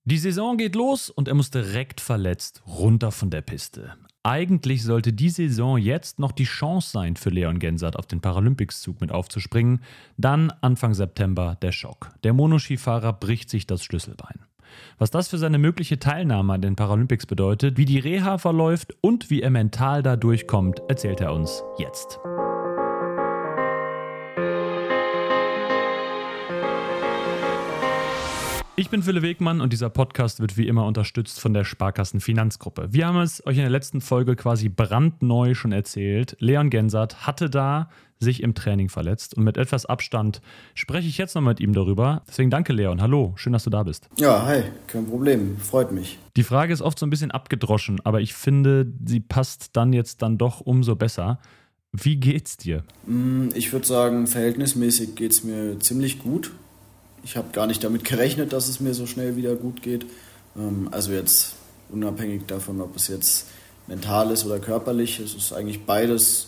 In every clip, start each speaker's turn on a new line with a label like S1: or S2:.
S1: Die Saison geht los und er muss direkt verletzt runter von der Piste. Eigentlich sollte die Saison jetzt noch die Chance sein für Leon Gensert auf den Paralympics-Zug mit aufzuspringen. Dann Anfang September der Schock. Der Monoskifahrer bricht sich das Schlüsselbein. Was das für seine mögliche Teilnahme an den Paralympics bedeutet, wie die Reha verläuft und wie er mental da durchkommt, erzählt er uns jetzt. Ich bin Philipp Wegmann und dieser Podcast wird wie immer unterstützt von der Sparkassen Finanzgruppe. Wir haben es euch in der letzten Folge quasi brandneu schon erzählt. Leon Gensert hatte da sich im Training verletzt und mit etwas Abstand spreche ich jetzt noch mit ihm darüber. Deswegen danke Leon, hallo, schön, dass du da bist.
S2: Ja, hi, kein Problem, freut mich.
S1: Die Frage ist oft so ein bisschen abgedroschen, aber ich finde, sie passt dann jetzt doch umso besser. Wie geht's dir?
S2: Ich würde sagen, verhältnismäßig geht's mir ziemlich gut. Ich habe gar nicht damit gerechnet, dass es mir so schnell wieder gut geht. Also jetzt unabhängig davon, ob es jetzt mental ist oder körperlich, es ist eigentlich beides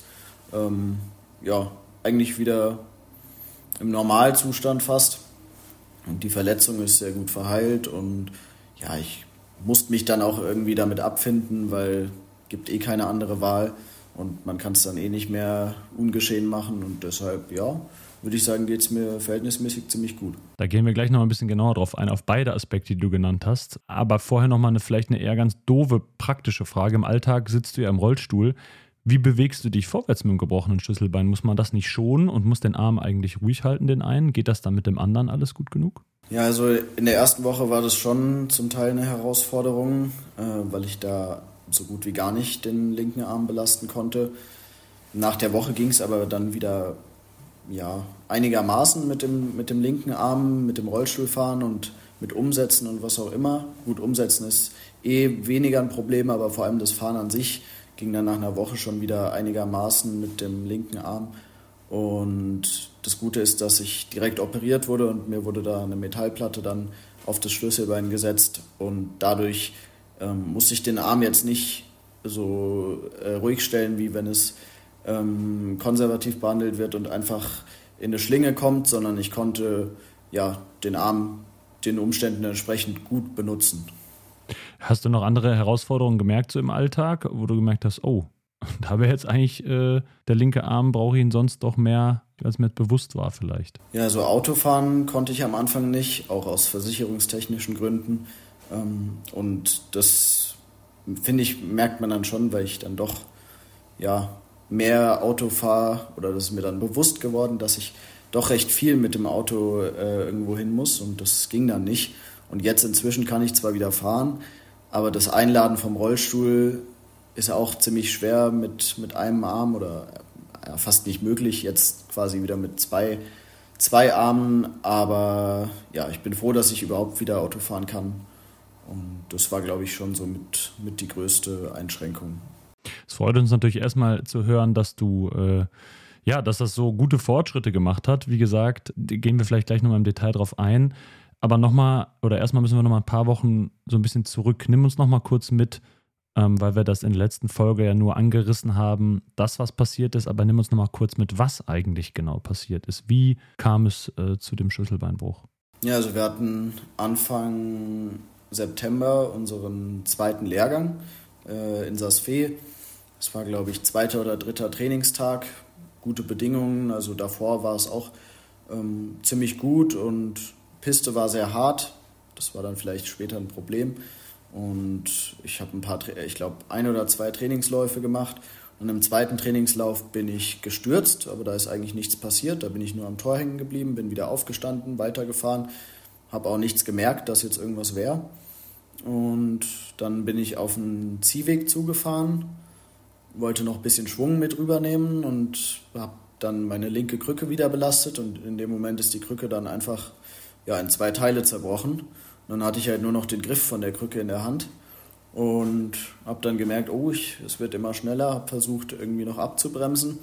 S2: eigentlich wieder im Normalzustand fast. Und die Verletzung ist sehr gut verheilt und ja, ich musste mich dann auch irgendwie damit abfinden, weil es gibt keine andere Wahl und man kann es dann nicht mehr ungeschehen machen und deshalb, ja, würde ich sagen, geht es mir verhältnismäßig ziemlich gut.
S1: Da gehen wir gleich noch ein bisschen genauer drauf ein, auf beide Aspekte, die du genannt hast. Aber vorher nochmal vielleicht eine eher ganz doofe, praktische Frage. Im Alltag sitzt du ja im Rollstuhl. Wie bewegst du dich vorwärts mit dem gebrochenen Schlüsselbein? Muss man das nicht schonen und muss den Arm eigentlich ruhig halten, den einen? Geht das dann mit dem anderen alles gut genug?
S2: Ja, also in der ersten Woche war das schon zum Teil eine Herausforderung, weil ich da so gut wie gar nicht den linken Arm belasten konnte. Nach der Woche ging es aber dann wieder einigermaßen mit dem linken Arm, mit dem Rollstuhlfahren und mit Umsetzen und was auch immer. Gut, Umsetzen ist weniger ein Problem, aber vor allem das Fahren an sich ging dann nach einer Woche schon wieder einigermaßen mit dem linken Arm. Und das Gute ist, dass ich direkt operiert wurde und mir wurde da eine Metallplatte dann auf das Schlüsselbein gesetzt und dadurch musste ich den Arm jetzt nicht so ruhig stellen, wie wenn es konservativ behandelt wird und einfach in eine Schlinge kommt, sondern ich konnte den Arm den Umständen entsprechend gut benutzen.
S1: Hast du noch andere Herausforderungen gemerkt so im Alltag, wo du gemerkt hast, oh, da wäre jetzt eigentlich der linke Arm, brauche ich ihn sonst doch mehr, als mir bewusst war vielleicht? Ja,
S2: so Autofahren konnte ich am Anfang nicht, auch aus versicherungstechnischen Gründen. Und das, finde ich, merkt man dann schon, weil ich dann doch mehr Auto fahre oder das ist mir dann bewusst geworden, dass ich doch recht viel mit dem Auto irgendwo hin muss und das ging dann nicht. Und jetzt inzwischen kann ich zwar wieder fahren, aber das Einladen vom Rollstuhl ist ja auch ziemlich schwer mit einem Arm oder fast nicht möglich, jetzt quasi wieder mit zwei Armen. Aber ja, ich bin froh, dass ich überhaupt wieder Auto fahren kann. Und das war, glaube ich, schon so mit die größte Einschränkung.
S1: Es freut uns natürlich erstmal zu hören, dass du, dass das so gute Fortschritte gemacht hat. Wie gesagt, gehen wir vielleicht gleich nochmal im Detail drauf ein. Aber erstmal müssen wir nochmal ein paar Wochen so ein bisschen zurück. Nimm uns nochmal kurz mit, weil wir das in der letzten Folge ja nur angerissen haben, das, was passiert ist. Aber nimm uns nochmal kurz mit, was eigentlich genau passiert ist. Wie kam es zu dem Schlüsselbeinbruch?
S2: Ja, also wir hatten Anfang September unseren zweiten Lehrgang in Saas-Fee. Es war, glaube ich, 2. oder 3. Trainingstag, gute Bedingungen, also davor war es auch ziemlich gut und Piste war sehr hart, das war dann vielleicht später ein Problem und ich habe ein oder zwei Trainingsläufe gemacht und im zweiten Trainingslauf bin ich gestürzt, aber da ist eigentlich nichts passiert, da bin ich nur am Tor hängen geblieben, bin wieder aufgestanden, weitergefahren, habe auch nichts gemerkt, dass jetzt irgendwas wäre. Und dann bin ich auf einen Ziehweg zugefahren, wollte noch ein bisschen Schwung mit rübernehmen und habe dann meine linke Krücke wieder belastet und in dem Moment ist die Krücke dann einfach in 2 Teile zerbrochen. Und dann hatte ich halt nur noch den Griff von der Krücke in der Hand und habe dann gemerkt, es wird immer schneller, habe versucht irgendwie noch abzubremsen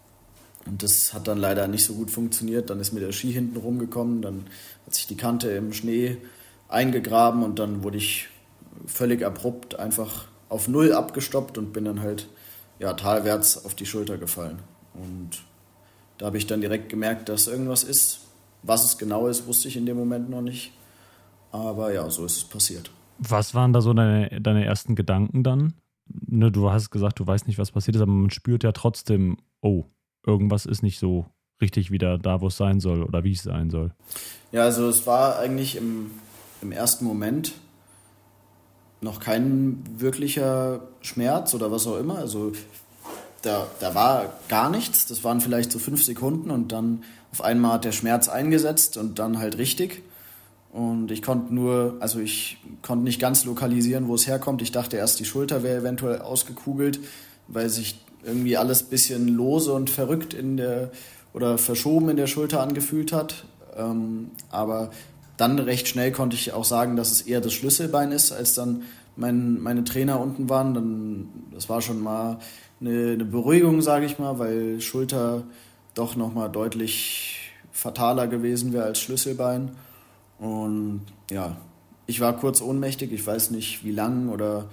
S2: und das hat dann leider nicht so gut funktioniert. Dann ist mir der Ski hinten rumgekommen, dann hat sich die Kante im Schnee eingegraben und dann wurde ich völlig abrupt einfach auf 0 abgestoppt und bin dann halt talwärts auf die Schulter gefallen. Und da habe ich dann direkt gemerkt, dass irgendwas ist. Was es genau ist, wusste ich in dem Moment noch nicht. Aber ja, so ist es passiert.
S1: Was waren da so deine ersten Gedanken dann? Ne, du hast gesagt, du weißt nicht, was passiert ist, aber man spürt ja trotzdem, oh, irgendwas ist nicht so richtig wieder da, wo es sein soll oder wie es sein soll.
S2: Ja, also es war eigentlich im ersten Moment noch kein wirklicher Schmerz oder was auch immer. Also da war gar nichts. Das waren vielleicht so 5 Sekunden und dann auf einmal hat der Schmerz eingesetzt und dann halt richtig. Und ich konnte nicht ganz lokalisieren, wo es herkommt. Ich dachte erst, die Schulter wäre eventuell ausgekugelt, weil sich irgendwie alles ein bisschen lose und verrückt oder verschoben in der Schulter angefühlt hat. Aber dann recht schnell konnte ich auch sagen, dass es eher das Schlüsselbein ist, als dann meine Trainer unten waren. Das war schon mal eine Beruhigung, sage ich mal, weil Schulter doch nochmal deutlich fataler gewesen wäre als Schlüsselbein. Und ja, ich war kurz ohnmächtig, ich weiß nicht wie lang oder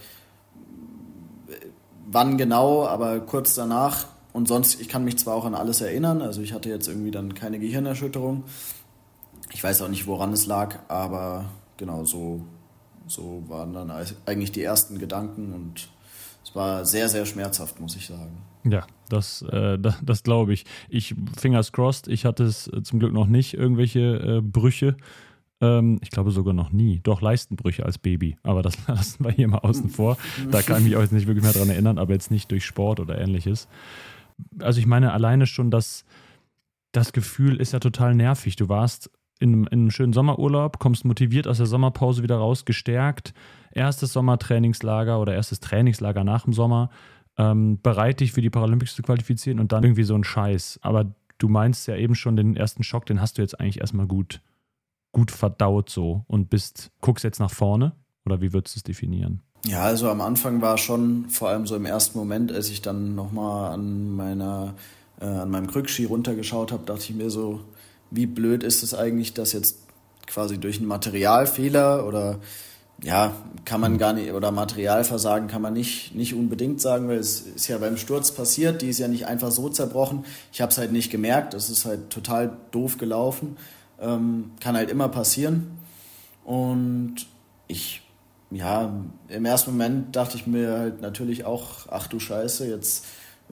S2: wann genau, aber kurz danach. Und sonst, ich kann mich zwar auch an alles erinnern, also ich hatte jetzt irgendwie dann keine Gehirnerschütterung. Ich weiß auch nicht, woran es lag, aber genau so waren dann eigentlich die ersten Gedanken und es war sehr, sehr schmerzhaft, muss ich sagen.
S1: Ja, das glaube ich. Fingers crossed, ich hatte es zum Glück noch nicht, irgendwelche Brüche. Ich glaube sogar noch nie. Doch, Leistenbrüche als Baby. Aber das lassen wir hier mal außen vor. Da kann ich mich auch jetzt nicht wirklich mehr dran erinnern, aber jetzt nicht durch Sport oder ähnliches. Also ich meine, alleine schon das Gefühl ist ja total nervig. Du warst in einem schönen Sommerurlaub, kommst motiviert aus der Sommerpause wieder raus, gestärkt. Erstes Sommertrainingslager oder erstes Trainingslager nach dem Sommer. Bereit, dich für die Paralympics zu qualifizieren und dann irgendwie so ein Scheiß. Aber du meinst ja eben schon, den ersten Schock, den hast du jetzt eigentlich erstmal gut verdaut so und guckst jetzt nach vorne? Oder wie würdest du es definieren?
S2: Ja, also am Anfang war schon, vor allem so im ersten Moment, als ich dann nochmal an meinem Krückski runtergeschaut habe, dachte ich mir so, wie blöd ist es eigentlich, dass jetzt quasi durch einen Materialfehler oder ja, kann man gar nicht, oder Materialversagen kann man nicht unbedingt sagen, weil es ist ja beim Sturz passiert, die ist ja nicht einfach so zerbrochen. Ich habe es halt nicht gemerkt, es ist halt total doof gelaufen. Kann halt immer passieren. Und im ersten Moment dachte ich mir halt natürlich auch, ach du Scheiße, jetzt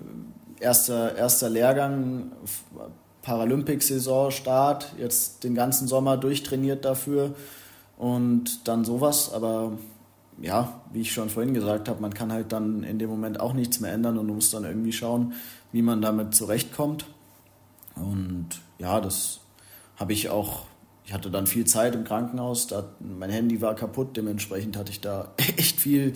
S2: erster Lehrgang, Paralympics-Saison, Start, jetzt den ganzen Sommer durchtrainiert dafür und dann sowas. Aber ja, wie ich schon vorhin gesagt habe, man kann halt dann in dem Moment auch nichts mehr ändern und muss dann irgendwie schauen, wie man damit zurechtkommt. Und ja, das habe ich hatte dann viel Zeit im Krankenhaus, mein Handy war kaputt, dementsprechend hatte ich da echt viel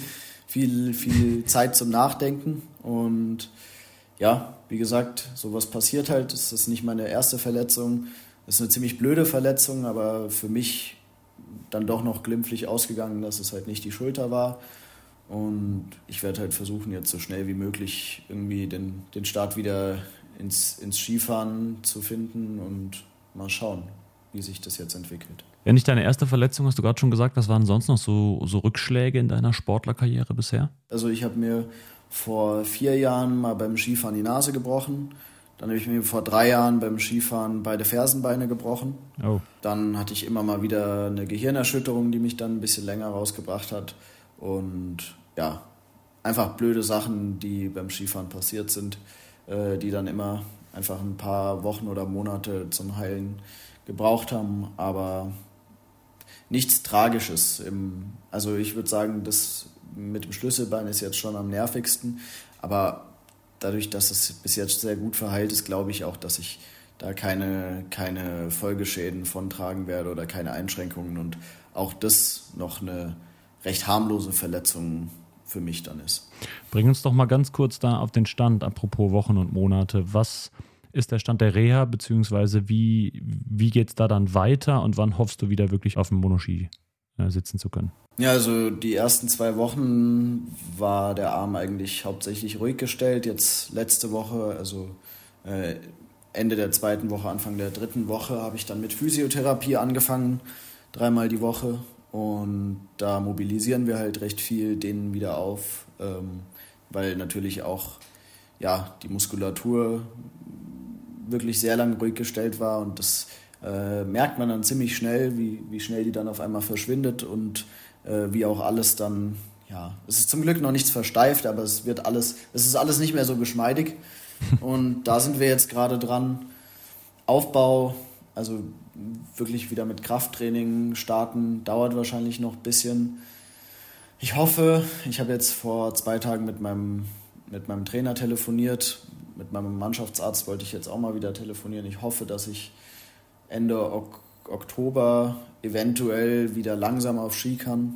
S2: Zeit zum Nachdenken und ja, wie gesagt, sowas passiert halt, das ist nicht meine erste Verletzung, das ist eine ziemlich blöde Verletzung, aber für mich dann doch noch glimpflich ausgegangen, dass es halt nicht die Schulter war und ich werde halt versuchen, jetzt so schnell wie möglich irgendwie den Start wieder ins Skifahren zu finden und mal schauen, wie sich das jetzt entwickelt.
S1: Ja, nicht deine erste Verletzung, hast du gerade schon gesagt. Was waren sonst noch so Rückschläge in deiner Sportlerkarriere bisher?
S2: Also ich habe mir vor 4 Jahren mal beim Skifahren die Nase gebrochen. Dann habe ich mir vor 3 Jahren beim Skifahren beide Fersenbeine gebrochen.
S1: Oh.
S2: Dann hatte ich immer mal wieder eine Gehirnerschütterung, die mich dann ein bisschen länger rausgebracht hat. Und ja, einfach blöde Sachen, die beim Skifahren passiert sind, die dann immer einfach ein paar Wochen oder Monate zum Heilen gebraucht haben, aber nichts Tragisches. Also ich würde sagen, das mit dem Schlüsselbein ist jetzt schon am nervigsten, aber dadurch, dass es bis jetzt sehr gut verheilt ist, glaube ich auch, dass ich da keine Folgeschäden von tragen werde oder keine Einschränkungen und auch das noch eine recht harmlose Verletzung für mich dann ist.
S1: Bring uns doch mal ganz kurz da auf den Stand, apropos Wochen und Monate. Was ist der Stand der Reha, beziehungsweise wie geht es da dann weiter und wann hoffst du wieder wirklich auf dem Monoski sitzen zu können?
S2: Ja, also die ersten 2 Wochen war der Arm eigentlich hauptsächlich ruhig gestellt. Jetzt letzte Woche, also Ende der 2. Woche, Anfang der 3. Woche habe ich dann mit Physiotherapie angefangen, 3-mal die Woche. Und da mobilisieren wir halt recht viel, dehnen wieder auf, weil natürlich auch ja, die Muskulatur wirklich sehr lang ruhig gestellt war und das merkt man dann ziemlich schnell, wie schnell die dann auf einmal verschwindet und wie auch alles dann, ja, es ist zum Glück noch nichts versteift, aber es ist alles nicht mehr so geschmeidig. Und da sind wir jetzt gerade dran. Aufbau, also wirklich wieder mit Krafttraining starten, dauert wahrscheinlich noch ein bisschen. Ich hoffe, ich habe jetzt vor 2 Tagen mit meinem Trainer telefoniert, mit meinem Mannschaftsarzt wollte ich jetzt auch mal wieder telefonieren. Ich hoffe, dass ich Ende Oktober eventuell wieder langsam auf Ski kann.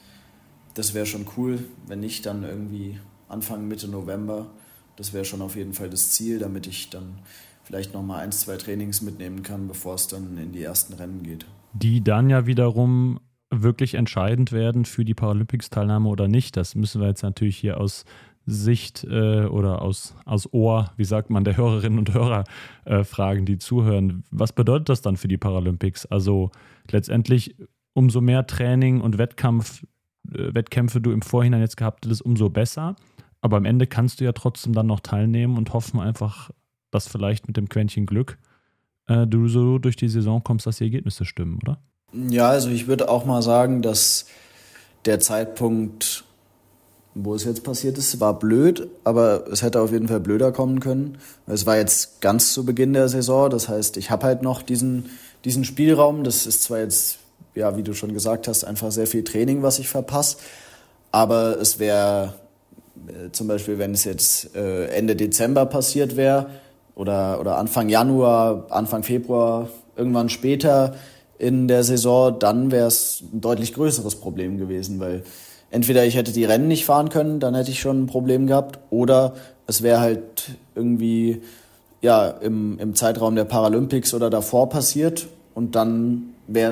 S2: Das wäre schon cool, wenn nicht, dann irgendwie Anfang, Mitte November. Das wäre schon auf jeden Fall das Ziel, damit ich dann vielleicht nochmal 1, 2 Trainings mitnehmen kann, bevor es dann in die ersten Rennen geht.
S1: Die dann ja wiederum wirklich entscheidend werden für die Paralympics-Teilnahme oder nicht. Das müssen wir jetzt natürlich hier aus Sicht oder aus Ohr, wie sagt man, der Hörerinnen und Hörer fragen, die zuhören. Was bedeutet das dann für die Paralympics? Also letztendlich umso mehr Training und Wettkämpfe du im Vorhinein jetzt gehabt hättest, umso besser. Aber am Ende kannst du ja trotzdem dann noch teilnehmen und hoffen einfach, dass vielleicht mit dem Quäntchen Glück du so durch die Saison kommst, dass die Ergebnisse stimmen, oder?
S2: Ja, also ich würde auch mal sagen, dass der Zeitpunkt, wo es jetzt passiert ist, war blöd, aber es hätte auf jeden Fall blöder kommen können. Es war jetzt ganz zu Beginn der Saison, das heißt, ich habe halt noch diesen Spielraum. Das ist zwar jetzt, ja, wie du schon gesagt hast, einfach sehr viel Training, was ich verpasse, aber es wäre zum Beispiel, wenn es jetzt Ende Dezember passiert wäre oder Anfang Januar, Anfang Februar, irgendwann später in der Saison, dann wäre es ein deutlich größeres Problem gewesen, weil entweder ich hätte die Rennen nicht fahren können, dann hätte ich schon ein Problem gehabt, oder es wäre halt irgendwie ja im Zeitraum der Paralympics oder davor passiert und dann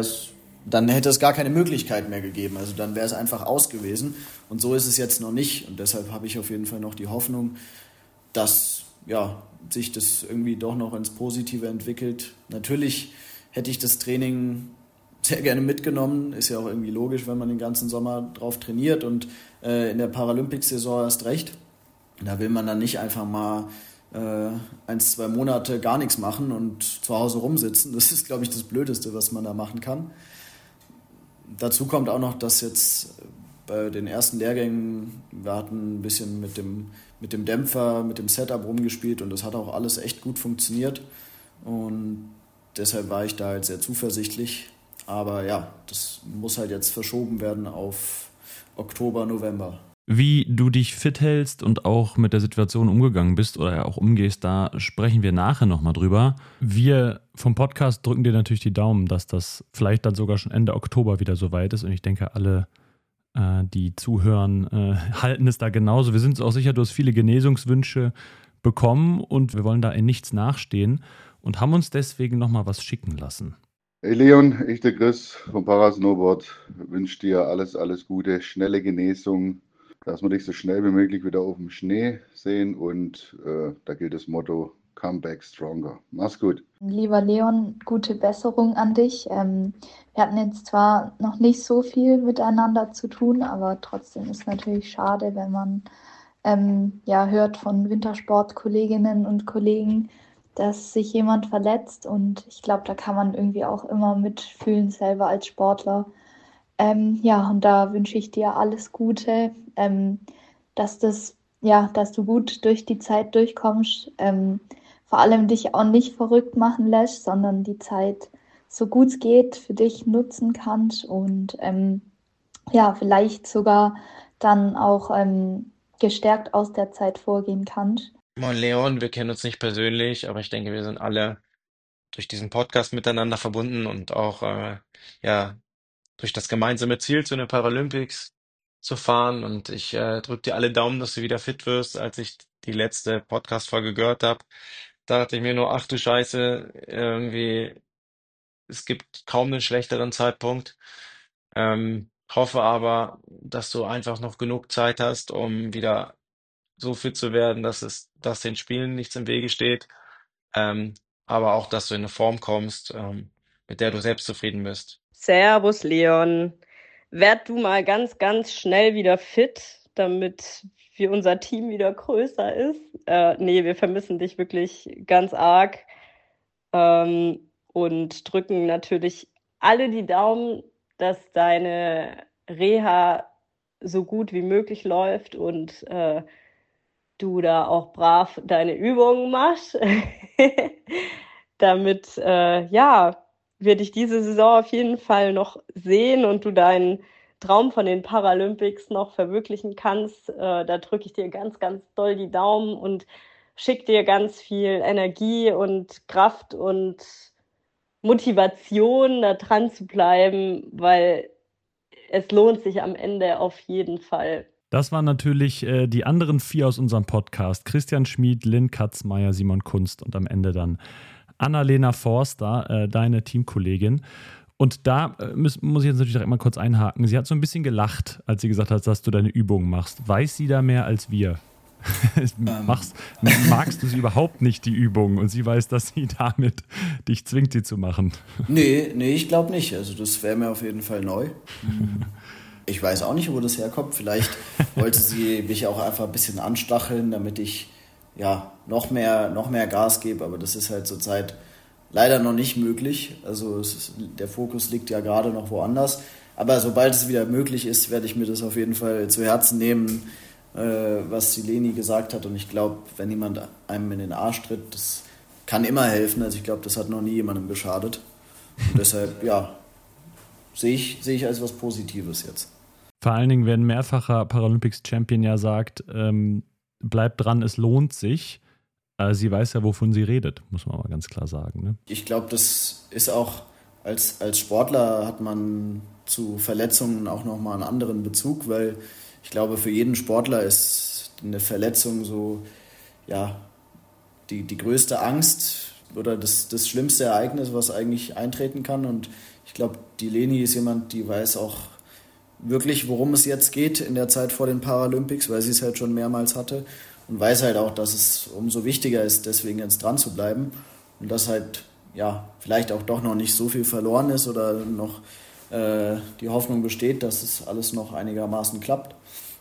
S2: hätte es gar keine Möglichkeit mehr gegeben. Also dann wäre es einfach aus gewesen. Und so ist es jetzt noch nicht. Und deshalb habe ich auf jeden Fall noch die Hoffnung, dass ja, sich das irgendwie doch noch ins Positive entwickelt. Natürlich hätte ich das Training sehr gerne mitgenommen. Ist ja auch irgendwie logisch, wenn man den ganzen Sommer drauf trainiert und in der Paralympics-Saison erst recht. Da will man dann nicht einfach mal 1, 2 Monate gar nichts machen und zu Hause rumsitzen. Das ist, glaube ich, das Blödeste, was man da machen kann. Dazu kommt auch noch, dass jetzt bei den ersten Lehrgängen, wir hatten ein bisschen mit dem Dämpfer, mit dem Setup rumgespielt und das hat auch alles echt gut funktioniert. Und deshalb war ich da halt sehr zuversichtlich. Aber ja, das muss halt jetzt verschoben werden auf Oktober, November.
S1: Wie du dich fit hältst und auch mit der Situation umgegangen bist oder ja auch umgehst, da sprechen wir nachher nochmal drüber. Wir vom Podcast drücken dir natürlich die Daumen, dass das vielleicht dann sogar schon Ende Oktober wieder soweit ist. Und ich denke, alle, die zuhören, halten es da genauso. Wir sind uns auch sicher, du hast viele Genesungswünsche bekommen und wir wollen da in nichts nachstehen und haben uns deswegen nochmal was schicken lassen.
S3: Hey Leon, ich der Chris vom Parasnowboard wünsche dir alles Gute, schnelle Genesung, dass wir dich so schnell wie möglich wieder auf dem Schnee sehen und da gilt das Motto Come back stronger. Mach's gut.
S4: Lieber Leon, gute Besserung an dich. Wir hatten jetzt zwar noch nicht so viel miteinander zu tun, aber trotzdem ist es natürlich schade, wenn man hört von Wintersportkolleginnen und Kollegen, dass sich jemand verletzt, und ich glaube, da kann man irgendwie auch immer mitfühlen, selber als Sportler. Und da wünsche ich dir alles Gute, dass du gut durch die Zeit durchkommst, vor allem dich auch nicht verrückt machen lässt, sondern die Zeit so gut es geht für dich nutzen kannst und vielleicht sogar dann auch gestärkt aus der Zeit vorgehen kannst.
S5: Moin Leon, wir kennen uns nicht persönlich, aber ich denke, wir sind alle durch diesen Podcast miteinander verbunden und auch durch das gemeinsame Ziel zu den Paralympics zu fahren. Und ich drücke dir alle Daumen, dass du wieder fit wirst. Als ich die letzte Podcast-Folge gehört habe, dachte ich mir nur, ach du Scheiße, irgendwie, es gibt kaum einen schlechteren Zeitpunkt. Hoffe aber, dass du einfach noch genug Zeit hast, um wieder so fit zu werden, dass den Spielen nichts im Wege steht, ähm, aber auch, dass du in eine Form kommst, mit der du selbst zufrieden bist.
S6: Servus Leon, werd du mal ganz, ganz schnell wieder fit, damit unser Team wieder größer ist. Nee, wir vermissen dich wirklich ganz arg. und drücken natürlich alle die Daumen, dass deine Reha so gut wie möglich läuft und du da auch brav deine Übungen machst, damit wir dich diese Saison auf jeden Fall noch sehen und du deinen Traum von den Paralympics noch verwirklichen kannst. Da drücke ich dir ganz, ganz doll die Daumen und schicke dir ganz viel Energie und Kraft und Motivation, da dran zu bleiben, weil es lohnt sich am Ende auf jeden Fall.
S1: Das waren natürlich die anderen 4 aus unserem Podcast. Christian Schmid, Lynn Katzmeier, Simon Kunst und am Ende dann Annalena Forster, deine Teamkollegin. Und da muss ich jetzt natürlich direkt mal kurz einhaken. Sie hat so ein bisschen gelacht, als sie gesagt hat, dass du deine Übungen machst. Weiß sie da mehr als wir? Magst du sie überhaupt nicht, die Übungen? Und sie weiß, dass sie damit dich zwingt, sie zu machen.
S2: Nee, ich glaube nicht. Also das wäre mir auf jeden Fall neu. Ich weiß auch nicht, wo das herkommt. Vielleicht wollte sie mich auch einfach ein bisschen anstacheln, damit ich noch mehr Gas gebe. Aber das ist halt zurzeit leider noch nicht möglich. Also der Fokus liegt ja gerade noch woanders. Aber sobald es wieder möglich ist, werde ich mir das auf jeden Fall zu Herzen nehmen, was die Leni gesagt hat. Und ich glaube, wenn jemand einem in den Arsch tritt, das kann immer helfen. Also ich glaube, das hat noch nie jemandem geschadet. Und deshalb, sehe ich als was Positives jetzt.
S1: Vor allen Dingen, wenn ein mehrfacher Paralympics-Champion ja sagt, bleibt dran, es lohnt sich. Sie weiß ja, wovon sie redet, muss man aber ganz klar sagen. Ne?
S2: Ich glaube, das ist auch, als Sportler hat man zu Verletzungen auch nochmal einen anderen Bezug, weil ich glaube, für jeden Sportler ist eine Verletzung so, die größte Angst oder das schlimmste Ereignis, was eigentlich eintreten kann. Und ich glaube, die Leni ist jemand, die weiß auch wirklich, worum es jetzt geht in der Zeit vor den Paralympics, weil sie es halt schon mehrmals hatte. Und weiß halt auch, dass es umso wichtiger ist, deswegen jetzt dran zu bleiben. Und dass halt, vielleicht auch doch noch nicht so viel verloren ist oder noch die Hoffnung besteht, dass es alles noch einigermaßen klappt.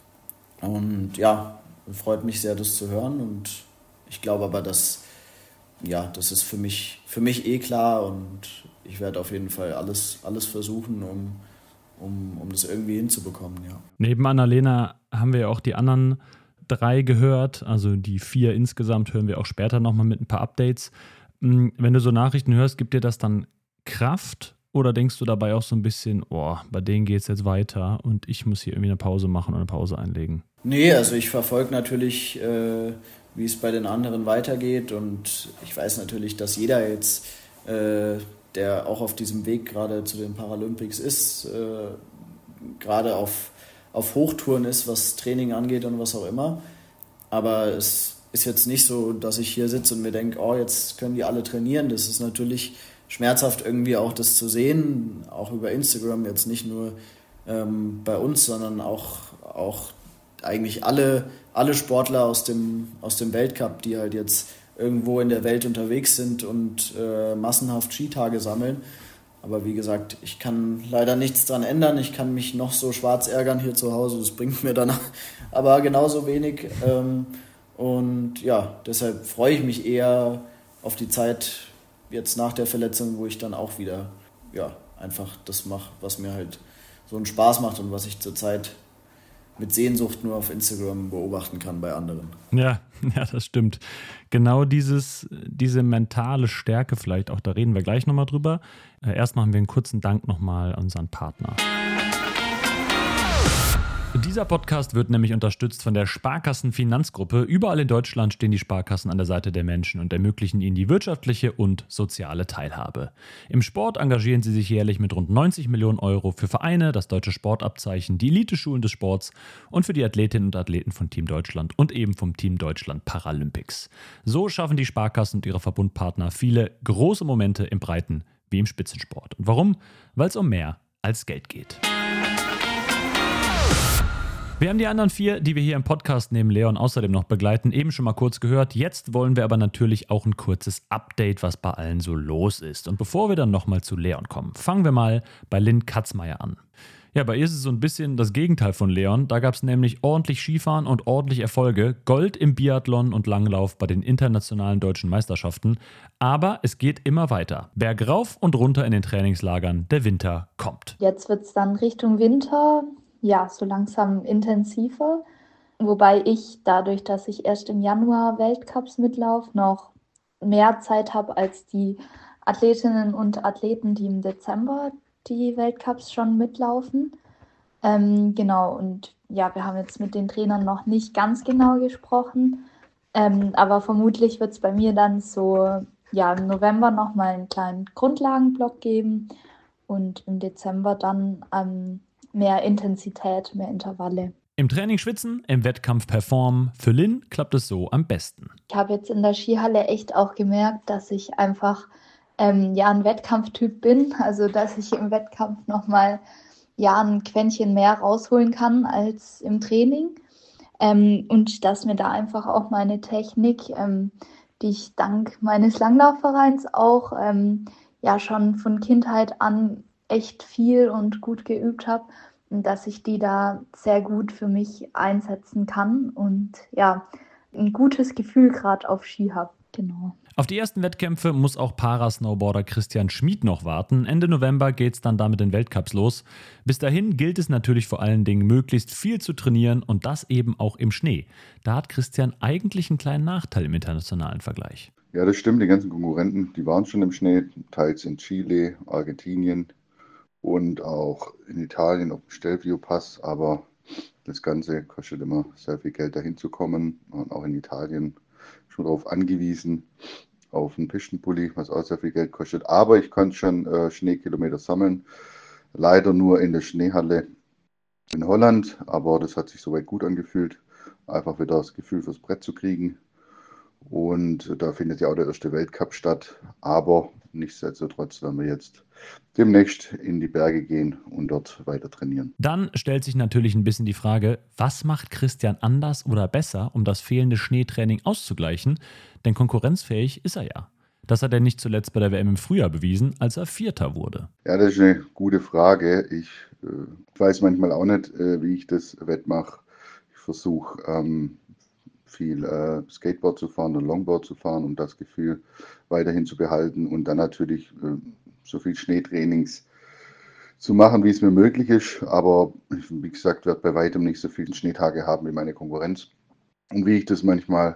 S2: Und freut mich sehr, das zu hören. Und ich glaube aber, das ist für mich klar. Und ich werde auf jeden Fall alles versuchen, um das irgendwie hinzubekommen. Ja.
S1: Neben Annalena haben wir ja auch die anderen 3 gehört, also die 4 insgesamt hören wir auch später nochmal mit ein paar Updates. Wenn du so Nachrichten hörst, gibt dir das dann Kraft oder denkst du dabei auch so ein bisschen, bei denen geht es jetzt weiter und ich muss hier irgendwie eine Pause machen oder eine Pause einlegen?
S2: Nee, also ich verfolge natürlich, wie es bei den anderen weitergeht und ich weiß natürlich, dass jeder jetzt, der auch auf diesem Weg gerade zu den Paralympics ist, gerade auf Hochtouren ist, was Training angeht und was auch immer. Aber es ist jetzt nicht so, dass ich hier sitze und mir denke, jetzt können die alle trainieren. Das ist natürlich schmerzhaft irgendwie auch das zu sehen, auch über Instagram, jetzt nicht nur bei uns, sondern auch eigentlich alle Sportler aus dem Weltcup, die halt jetzt irgendwo in der Welt unterwegs sind und massenhaft Skitage sammeln. Aber wie gesagt, ich kann leider nichts dran ändern. Ich kann mich noch so schwarz ärgern hier zu Hause. Das bringt mir dann aber genauso wenig. Und deshalb freue ich mich eher auf die Zeit jetzt nach der Verletzung, wo ich dann auch wieder einfach das mache, was mir halt so einen Spaß macht und was ich zurzeit mit Sehnsucht nur auf Instagram beobachten kann bei anderen.
S1: Ja, das stimmt. Genau diese mentale Stärke vielleicht auch, da reden wir gleich nochmal drüber. Erst machen wir einen kurzen Dank nochmal an unseren Partner. Dieser Podcast wird nämlich unterstützt von der Sparkassen-Finanzgruppe. Überall in Deutschland stehen die Sparkassen an der Seite der Menschen und ermöglichen ihnen die wirtschaftliche und soziale Teilhabe. Im Sport engagieren sie sich jährlich mit rund 90 Millionen Euro für Vereine, das deutsche Sportabzeichen, die Eliteschulen des Sports und für die Athletinnen und Athleten von Team Deutschland und eben vom Team Deutschland Paralympics. So schaffen die Sparkassen und ihre Verbundpartner viele große Momente im Breiten- wie im Spitzensport. Und warum? Weil es um mehr als Geld geht. Wir haben die anderen 4, die wir hier im Podcast neben Leon außerdem noch begleiten, eben schon mal kurz gehört. Jetzt wollen wir aber natürlich auch ein kurzes Update, was bei allen so los ist. Und bevor wir dann nochmal zu Leon kommen, fangen wir mal bei Lynn Katzmeier an. Ja, bei ihr ist es so ein bisschen das Gegenteil von Leon. Da gab es nämlich ordentlich Skifahren und ordentlich Erfolge. Gold im Biathlon und Langlauf bei den internationalen deutschen Meisterschaften. Aber es geht immer weiter. Bergauf und runter in den Trainingslagern. Der Winter kommt.
S4: Jetzt wird es dann Richtung Winter, ja, so langsam intensiver. Wobei ich dadurch, dass ich erst im Januar Weltcups mitlaufe, noch mehr Zeit habe als die Athletinnen und Athleten, die im Dezember die Weltcups schon mitlaufen. Genau, und ja, wir haben jetzt mit den Trainern noch nicht ganz genau gesprochen, aber vermutlich wird es bei mir dann so, ja, im November nochmal einen kleinen Grundlagenblock geben und im Dezember dann mehr Intensität, mehr Intervalle.
S1: Im Training schwitzen, im Wettkampf performen. Für Lynn klappt es so am besten.
S4: Ich habe jetzt in der Skihalle echt auch gemerkt, dass ich einfach ja, ein Wettkampftyp bin, also dass ich im Wettkampf nochmal ein Quäntchen mehr rausholen kann als im Training und dass mir da einfach auch meine Technik, die ich dank meines Langlaufvereins auch schon von Kindheit an echt viel und gut geübt habe, dass ich die da sehr gut für mich einsetzen kann und ja, ein gutes Gefühl gerade auf Ski habe. Genau.
S1: Auf die ersten Wettkämpfe muss auch Parasnowboarder Christian Schmid noch warten. Ende November geht es dann da mit den Weltcups los. Bis dahin gilt es natürlich vor allen Dingen, möglichst viel zu trainieren und das eben auch im Schnee. Da hat Christian eigentlich einen kleinen Nachteil im internationalen Vergleich.
S3: Ja, das stimmt. Die ganzen Konkurrenten, die waren schon im Schnee, teils in Chile, Argentinien und auch in Italien auf dem Stelvio-Pass. Aber das Ganze kostet immer sehr viel Geld, dahin zu kommen. Und auch in Italien schon darauf angewiesen, auf einen Pistenpulli, was auch sehr viel Geld kostet. Aber ich konnte schon Schneekilometer sammeln. Leider nur in der Schneehalle in Holland, aber das hat sich soweit gut angefühlt. Einfach wieder das Gefühl fürs Brett zu kriegen. Und da findet ja auch der erste Weltcup statt. Aber nichtsdestotrotz werden wir jetzt demnächst in die Berge gehen und dort weiter trainieren.
S1: Dann stellt sich natürlich ein bisschen die Frage, was macht Christian anders oder besser, um das fehlende Schneetraining auszugleichen? Denn konkurrenzfähig ist er ja. Das hat er nicht zuletzt bei der WM im Frühjahr bewiesen, als er Vierter wurde.
S3: Ja, das ist eine gute Frage. Ich weiß manchmal auch nicht, wie ich das wettmache. Ich versuche viel Skateboard zu fahren und Longboard zu fahren, um das Gefühl weiterhin zu behalten und dann natürlich so viel Schneetrainings zu machen, wie es mir möglich ist. Aber wie gesagt, werde bei weitem nicht so viele Schneetage haben wie meine Konkurrenz. Und wie ich das manchmal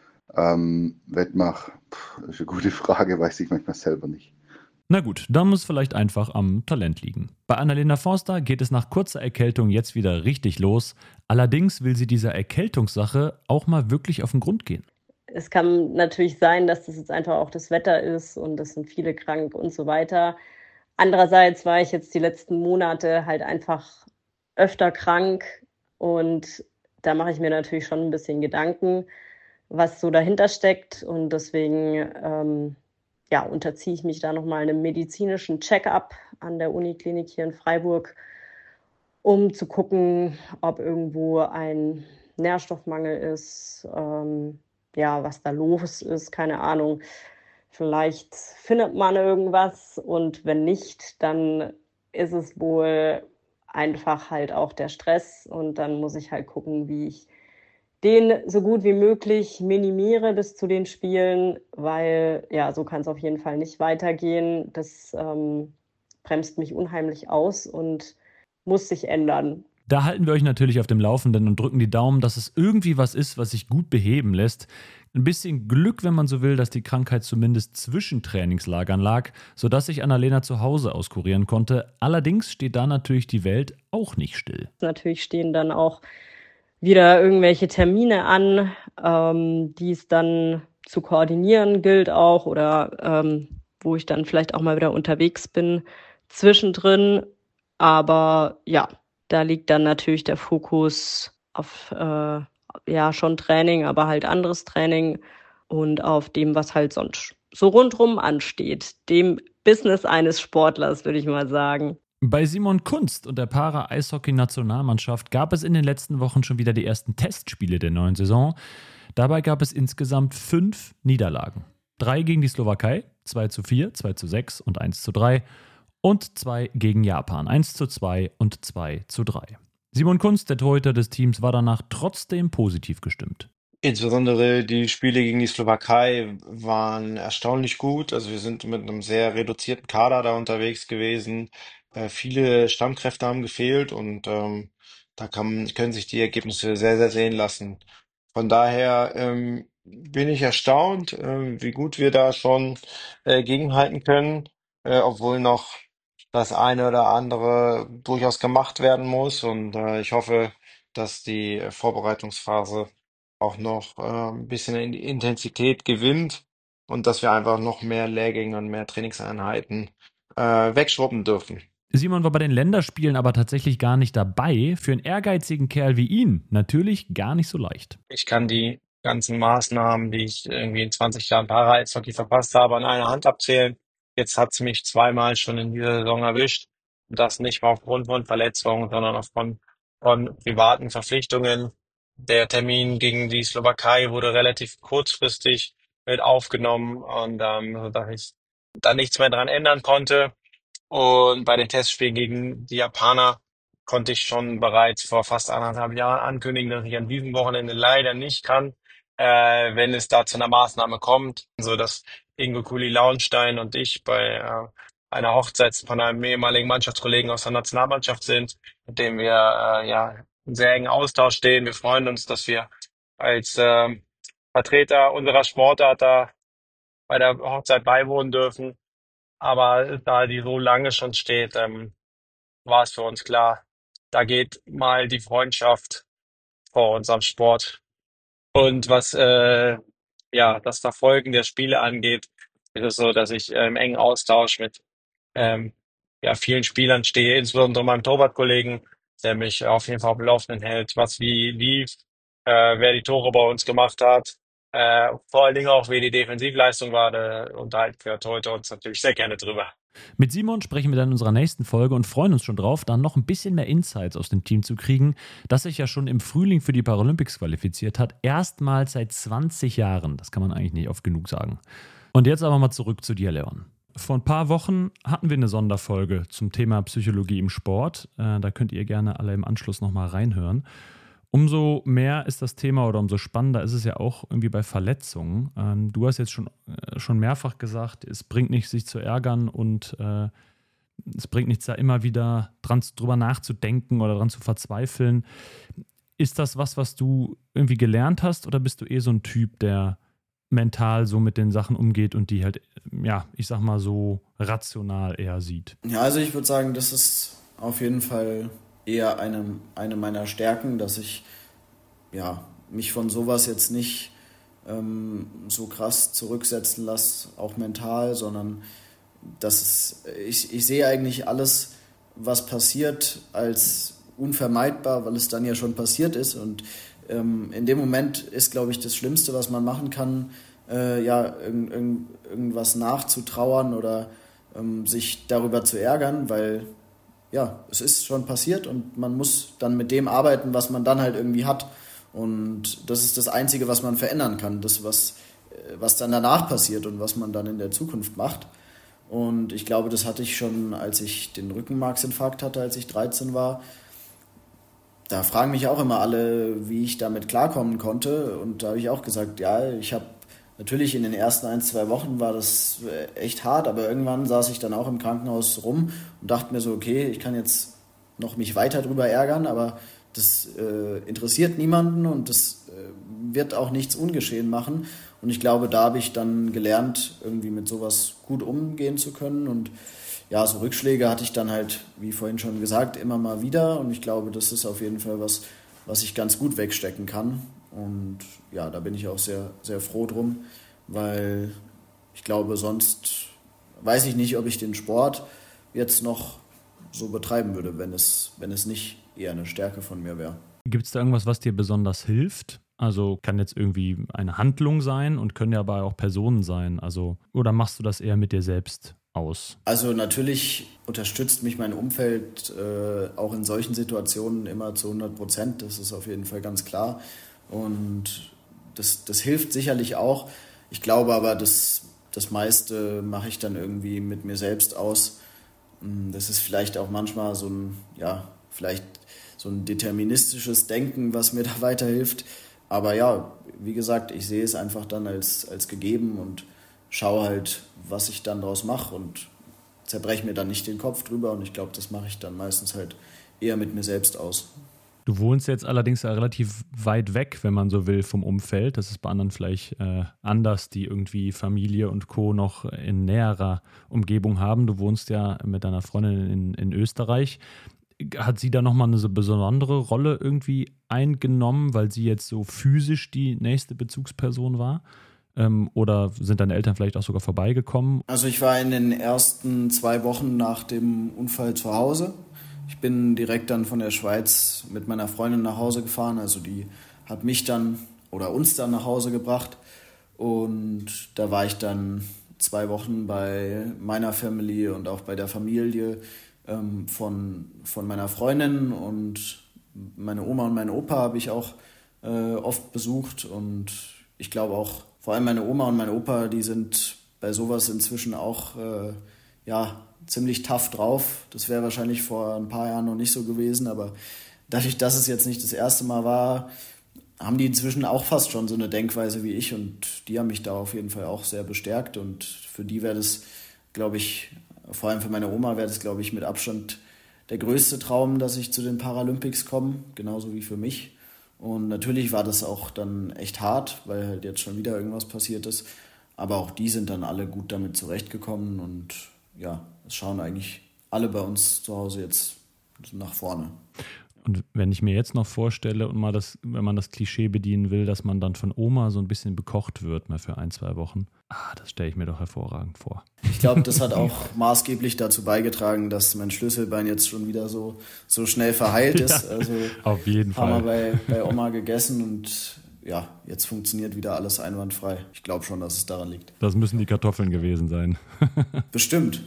S3: wettmache, ist eine gute Frage, weiß ich manchmal selber nicht.
S1: Na gut, da muss vielleicht einfach am Talent liegen. Bei Annalena Forster geht es nach kurzer Erkältung jetzt wieder richtig los. Allerdings will sie dieser Erkältungssache auch mal wirklich auf den Grund gehen.
S6: Es kann natürlich sein, dass das jetzt einfach auch das Wetter ist und es sind viele krank und so weiter. Andererseits war ich jetzt die letzten Monate halt einfach öfter krank und da mache ich mir natürlich schon ein bisschen Gedanken, was so dahinter steckt und deswegen unterziehe ich mich da nochmal einem medizinischen Check-up an der Uniklinik hier in Freiburg, um zu gucken, ob irgendwo ein Nährstoffmangel ist, was da los ist, keine Ahnung. Vielleicht findet man irgendwas und wenn nicht, dann ist es wohl einfach halt auch der Stress und dann muss ich halt gucken, wie ich den so gut wie möglich minimiere bis zu den Spielen, weil ja, so kann es auf jeden Fall nicht weitergehen. Das bremst mich unheimlich aus und muss sich ändern.
S1: Da halten wir euch natürlich auf dem Laufenden und drücken die Daumen, dass es irgendwie was ist, was sich gut beheben lässt. Ein bisschen Glück, wenn man so will, dass die Krankheit zumindest zwischen Trainingslagern lag, sodass sich Annalena zu Hause auskurieren konnte. Allerdings steht da natürlich die Welt auch nicht still.
S6: Natürlich stehen dann auch wieder irgendwelche Termine an, die es dann zu koordinieren gilt auch oder wo ich dann vielleicht auch mal wieder unterwegs bin zwischendrin. Aber ja, da liegt dann natürlich der Fokus auf schon Training, aber halt anderes Training und auf dem, was halt sonst so rundrum ansteht. Dem Business eines Sportlers, würde ich mal sagen.
S1: Bei Simon Kunst und der Para-Eishockey-Nationalmannschaft gab es in den letzten Wochen schon wieder die ersten Testspiele der neuen Saison. Dabei gab es insgesamt 5 Niederlagen. 3 gegen die Slowakei, 2:4, 2:6 und 1:3. und 2 gegen Japan. 1:2 und 2:3. Simon Kunst, der Torhüter des Teams, war danach trotzdem positiv gestimmt.
S5: Insbesondere die Spiele gegen die Slowakei waren erstaunlich gut. Also wir sind mit einem sehr reduzierten Kader da unterwegs gewesen. Viele Stammkräfte haben gefehlt und da können sich die Ergebnisse sehr, sehr sehen lassen. Von daher bin ich erstaunt, wie gut wir da schon gegenhalten können, obwohl noch das eine oder andere durchaus gemacht werden muss. Und ich hoffe, dass die Vorbereitungsphase auch noch ein bisschen in die Intensität gewinnt und dass wir einfach noch mehr Lehrgänge und mehr Trainingseinheiten wegschrubben dürfen.
S1: Simon war bei den Länderspielen aber tatsächlich gar nicht dabei. Für einen ehrgeizigen Kerl wie ihn natürlich gar nicht so leicht.
S5: Ich kann die ganzen Maßnahmen, die ich irgendwie in 20 Jahren Para-Eishockey verpasst habe, an einer Hand abzählen. Jetzt hat es mich zweimal schon in dieser Saison erwischt. Und das nicht mal aufgrund von Verletzungen, sondern aufgrund von privaten Verpflichtungen. Der Termin gegen die Slowakei wurde relativ kurzfristig mit aufgenommen und sodass ich da nichts mehr dran ändern konnte. Und bei den Testspielen gegen die Japaner konnte ich schon bereits vor fast 1,5 Jahren ankündigen, dass ich an diesem Wochenende leider nicht kann, wenn es da zu einer Maßnahme kommt, so dass Ingo Kuli-Lauenstein und ich bei einer Hochzeit von einem ehemaligen Mannschaftskollegen aus der Nationalmannschaft sind, mit dem wir ja in sehr engen Austausch stehen. Wir freuen uns, dass wir als Vertreter unserer Sportart da bei der Hochzeit beiwohnen dürfen. Aber da die so lange schon steht, war es für uns klar, da geht mal die Freundschaft vor unserem Sport. Und was ja das Verfolgen der Spiele angeht, ist es so, dass ich im engen Austausch mit ähm, ja, vielen Spielern stehe, insbesondere meinem Torwartkollegen, der mich auf jeden Fall auf dem Laufenden hält, was wie lief, wer die Tore bei uns gemacht hat, vor allen Dingen auch, wie die Defensivleistung war. Da unterhalten wir heute uns natürlich sehr gerne drüber.
S1: Mit Simon sprechen wir dann in unserer nächsten Folge und freuen uns schon drauf, dann noch ein bisschen mehr Insights aus dem Team zu kriegen, das sich ja schon im Frühling für die Paralympics qualifiziert hat. Erstmals seit 20 Jahren. Das kann man eigentlich nicht oft genug sagen. Und jetzt aber mal zurück zu dir, Leon. Vor ein paar Wochen hatten wir eine Sonderfolge zum Thema Psychologie im Sport. Da könnt ihr gerne alle im Anschluss nochmal reinhören. Umso mehr ist das Thema oder umso spannender ist es ja auch irgendwie bei Verletzungen. Du hast jetzt schon mehrfach gesagt, es bringt nichts, sich zu ärgern und es bringt nichts, da immer wieder drüber nachzudenken oder dran zu verzweifeln. Ist das was du irgendwie gelernt hast oder bist du so ein Typ, der mental so mit den Sachen umgeht und die halt, ja, ich sag mal so rational eher sieht?
S2: Ja, also ich würde sagen, das ist auf jeden Fall eher eine meiner Stärken, dass ich mich von sowas jetzt nicht so krass zurücksetzen lasse, auch mental, sondern ich sehe eigentlich alles, was passiert, als unvermeidbar, weil es dann ja schon passiert ist. Und in dem Moment ist, glaube ich, das Schlimmste, was man machen kann, irgendwas nachzutrauern oder sich darüber zu ärgern, weil ja, es ist schon passiert und man muss dann mit dem arbeiten, was man dann halt irgendwie hat. Und das ist das Einzige, was man verändern kann, das, was dann danach passiert und was man dann in der Zukunft macht. Und ich glaube, das hatte ich schon, als ich den Rückenmarksinfarkt hatte, als ich 13 war. Da fragen mich auch immer alle, wie ich damit klarkommen konnte. Und da habe ich auch gesagt, ja, ich habe natürlich in den ersten 1-2 Wochen war das echt hart, aber irgendwann saß ich dann auch im Krankenhaus rum und dachte mir so, okay, ich kann jetzt noch mich weiter drüber ärgern, aber das interessiert niemanden und das wird auch nichts ungeschehen machen. Und ich glaube, da habe ich dann gelernt, irgendwie mit sowas gut umgehen zu können. Und ja, so Rückschläge hatte ich dann halt, wie vorhin schon gesagt, immer mal wieder. Und ich glaube, das ist auf jeden Fall was ich ganz gut wegstecken kann. Und ja, da bin ich auch sehr, sehr froh drum, weil ich glaube, sonst weiß ich nicht, ob ich den Sport jetzt noch so betreiben würde, wenn es nicht eher eine Stärke von mir wäre.
S1: Gibt es da irgendwas, was dir besonders hilft? Also kann jetzt irgendwie eine Handlung sein und können ja aber auch Personen sein. Also, oder machst du das eher mit dir selbst aus?
S2: Also natürlich unterstützt mich mein Umfeld auch in solchen Situationen immer zu 100%. Das ist auf jeden Fall ganz klar. Und das hilft sicherlich auch. Ich glaube aber, das meiste mache ich dann irgendwie mit mir selbst aus. Das ist vielleicht auch manchmal so ein deterministisches Denken, was mir da weiterhilft. Aber ja, wie gesagt, ich sehe es einfach dann als gegeben und schaue halt, was ich dann daraus mache und zerbreche mir dann nicht den Kopf drüber. Und ich glaube, das mache ich dann meistens halt eher mit mir selbst aus.
S1: Du wohnst jetzt allerdings ja relativ weit weg, wenn man so will, vom Umfeld. Das ist bei anderen vielleicht anders, die irgendwie Familie und Co. noch in näherer Umgebung haben. Du wohnst ja mit deiner Freundin in Österreich. Hat sie da nochmal eine so besondere Rolle irgendwie eingenommen, weil sie jetzt so physisch die nächste Bezugsperson war? Oder sind deine Eltern vielleicht auch sogar vorbeigekommen?
S2: Also ich war in den ersten 2 Wochen nach dem Unfall zu Hause. Ich bin direkt dann von der Schweiz mit meiner Freundin nach Hause gefahren. Also die hat mich dann oder uns dann nach Hause gebracht. Und da war ich dann 2 Wochen bei meiner Family und auch bei der Familie von meiner Freundin. Und meine Oma und mein Opa habe ich auch oft besucht. Und ich glaube auch, vor allem meine Oma und mein Opa, die sind bei sowas inzwischen auch ziemlich tough drauf. Das wäre wahrscheinlich vor ein paar Jahren noch nicht so gewesen, aber dadurch, dass es jetzt nicht das erste Mal war, haben die inzwischen auch fast schon so eine Denkweise wie ich und die haben mich da auf jeden Fall auch sehr bestärkt und für die wäre das, glaube ich, vor allem für meine Oma wäre das, glaube ich, mit Abstand der größte Traum, dass ich zu den Paralympics komme, genauso wie für mich. Und natürlich war das auch dann echt hart, weil halt jetzt schon wieder irgendwas passiert ist, aber auch die sind dann alle gut damit zurechtgekommen und ja, es schauen eigentlich alle bei uns zu Hause jetzt nach vorne.
S1: Und wenn ich mir jetzt noch vorstelle und mal wenn man das Klischee bedienen will, dass man dann von Oma so ein bisschen bekocht wird, mal für 1-2 Wochen, das stelle ich mir doch hervorragend vor.
S2: Ich glaube, das hat auch maßgeblich dazu beigetragen, dass mein Schlüsselbein jetzt schon wieder so schnell verheilt ist.
S1: Ja,
S2: also
S1: auf jeden Fall.
S2: Haben wir bei Oma gegessen und ja, jetzt funktioniert wieder alles einwandfrei. Ich glaube schon, dass es daran liegt.
S1: Das müssen die Kartoffeln gewesen sein.
S2: Bestimmt.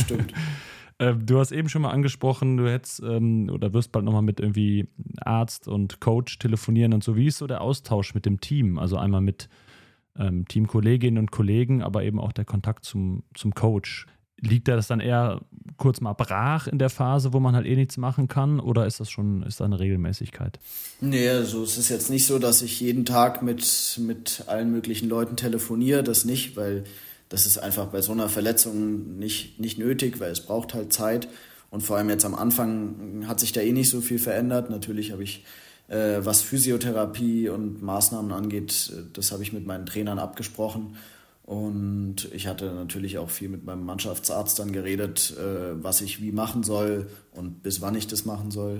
S1: Du hast eben schon mal angesprochen, du hättest oder wirst bald nochmal mit irgendwie Arzt und Coach telefonieren und so. Wie ist so der Austausch mit dem Team? Also einmal mit Teamkolleginnen und Kollegen, aber eben auch der Kontakt zum Coach. Liegt das dann eher kurz mal brach in der Phase, wo man halt nichts machen kann, oder ist da eine Regelmäßigkeit?
S2: Nee, also es ist jetzt nicht so, dass ich jeden Tag mit allen möglichen Leuten telefoniere, das nicht, weil das ist einfach bei so einer Verletzung nicht nötig, weil es braucht halt Zeit und vor allem jetzt am Anfang hat sich da nicht so viel verändert. Natürlich habe ich, was Physiotherapie und Maßnahmen angeht, das habe ich mit meinen Trainern abgesprochen. Und ich hatte natürlich auch viel mit meinem Mannschaftsarzt dann geredet, was ich wie machen soll und bis wann ich das machen soll.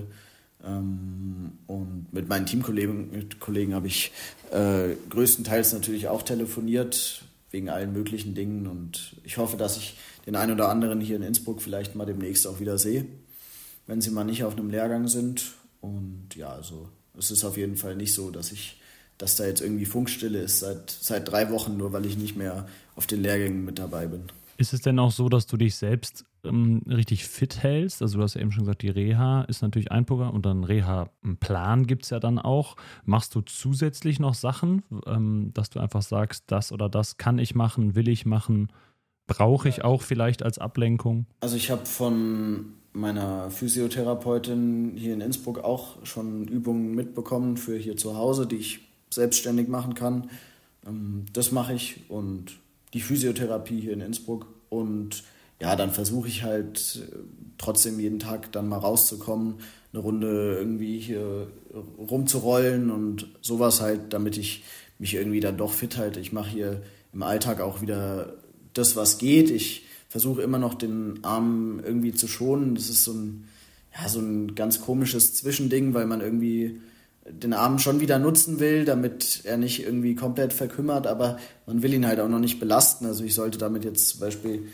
S2: Und mit meinen Teamkollegen habe ich größtenteils natürlich auch telefoniert, wegen allen möglichen Dingen. Und ich hoffe, dass ich den einen oder anderen hier in Innsbruck vielleicht mal demnächst auch wieder sehe, wenn sie mal nicht auf einem Lehrgang sind. Und ja, also es ist auf jeden Fall nicht so, dass da jetzt irgendwie Funkstille ist seit 3 Wochen, nur weil ich nicht mehr auf den Lehrgängen mit dabei bin.
S1: Ist es denn auch so, dass du dich selbst richtig fit hältst? Also du hast ja eben schon gesagt, die Reha ist natürlich ein Programm und dann Reha-Plan gibt es ja dann auch. Machst du zusätzlich noch Sachen, dass du einfach sagst, das oder das kann ich machen, will ich machen, brauche ich auch vielleicht als Ablenkung?
S2: Also ich habe von meiner Physiotherapeutin hier in Innsbruck auch schon Übungen mitbekommen für hier zu Hause, die ich selbstständig machen kann. Das mache ich und die Physiotherapie hier in Innsbruck und ja, dann versuche ich halt trotzdem jeden Tag dann mal rauszukommen, eine Runde irgendwie hier rumzurollen und sowas halt, damit ich mich irgendwie dann doch fit halte. Ich mache hier im Alltag auch wieder das, was geht. Ich versuche immer noch den Arm irgendwie zu schonen. Das ist so ein ganz komisches Zwischending, weil man irgendwie den Arm schon wieder nutzen will, damit er nicht irgendwie komplett verkümmert, aber man will ihn halt auch noch nicht belasten. Also ich sollte damit jetzt zum Beispiel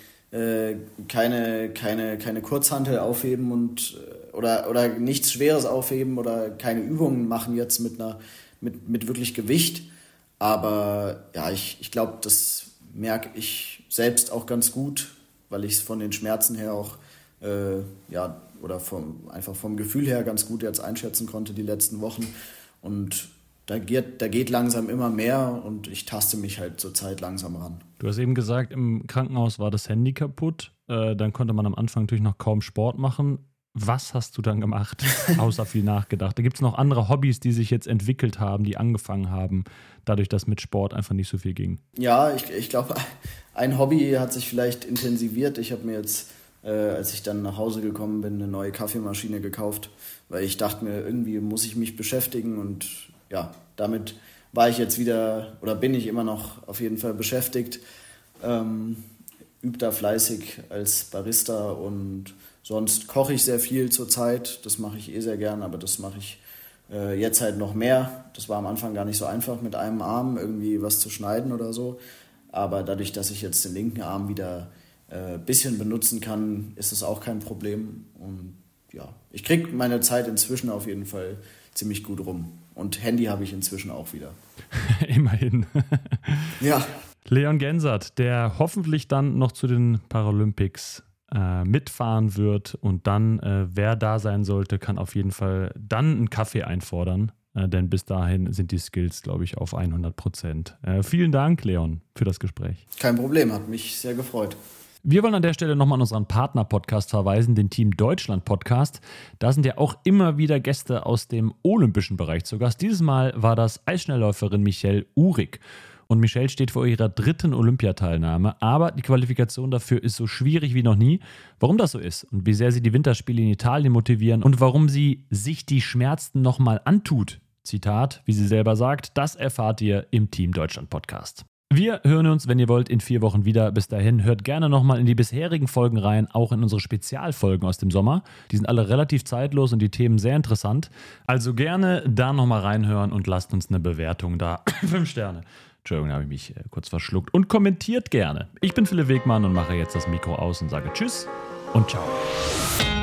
S2: keine Kurzhantel aufheben oder nichts Schweres aufheben oder keine Übungen machen jetzt mit wirklich Gewicht. Aber ja, ich glaube, das merke ich selbst auch ganz gut, weil ich es von den Schmerzen her auch oder vom Gefühl her ganz gut jetzt einschätzen konnte die letzten Wochen. Und da geht langsam immer mehr und ich taste mich halt zur Zeit langsam ran.
S1: Du hast eben gesagt, im Krankenhaus war das Handy kaputt. Dann konnte man am Anfang natürlich noch kaum Sport machen. Was hast du dann gemacht, außer viel nachgedacht? Da gibt es noch andere Hobbys, die sich jetzt entwickelt haben, die angefangen haben, dadurch, dass mit Sport einfach nicht so viel ging?
S2: Ja, ich glaube, ein Hobby hat sich vielleicht intensiviert. Ich habe mir jetzt, als ich dann nach Hause gekommen bin, eine neue Kaffeemaschine gekauft, weil ich dachte mir, irgendwie muss ich mich beschäftigen und ja, damit war ich jetzt wieder oder bin ich immer noch auf jeden Fall beschäftigt. Übe da fleißig als Barista und sonst koche ich sehr viel zurzeit. Das mache ich sehr gern, aber das mache ich jetzt halt noch mehr. Das war am Anfang gar nicht so einfach, mit einem Arm irgendwie was zu schneiden oder so. Aber dadurch, dass ich jetzt den linken Arm wieder ein bisschen benutzen kann, ist es auch kein Problem. Und ja, ich kriege meine Zeit inzwischen auf jeden Fall ziemlich gut rum. Und Handy habe ich inzwischen auch wieder.
S1: Immerhin.
S2: Ja.
S1: Leon Gensert, der hoffentlich dann noch zu den Paralympics mitfahren wird und dann, wer da sein sollte, kann auf jeden Fall dann einen Kaffee einfordern, denn bis dahin sind die Skills, glaube ich, auf 100%. Vielen Dank, Leon, für das Gespräch.
S2: Kein Problem, hat mich sehr gefreut.
S1: Wir wollen an der Stelle nochmal an unseren Partner-Podcast verweisen, den Team Deutschland-Podcast. Da sind ja auch immer wieder Gäste aus dem olympischen Bereich zu Gast. Dieses Mal war das Eisschnellläuferin Michelle Uhrig. Und Michelle steht vor ihrer 3. Olympiateilnahme, aber die Qualifikation dafür ist so schwierig wie noch nie. Warum das so ist und wie sehr sie die Winterspiele in Italien motivieren und warum sie sich die Schmerzen nochmal antut, Zitat, wie sie selber sagt, das erfahrt ihr im Team Deutschland Podcast. Wir hören uns, wenn ihr wollt, in 4 Wochen wieder. Bis dahin hört gerne nochmal in die bisherigen Folgen rein, auch in unsere Spezialfolgen aus dem Sommer. Die sind alle relativ zeitlos und die Themen sehr interessant. Also gerne da nochmal reinhören und lasst uns eine Bewertung da. 5 Sterne. Entschuldigung, da habe ich mich kurz verschluckt. Und kommentiert gerne. Ich bin Philipp Wegmann und mache jetzt das Mikro aus und sage Tschüss und Ciao.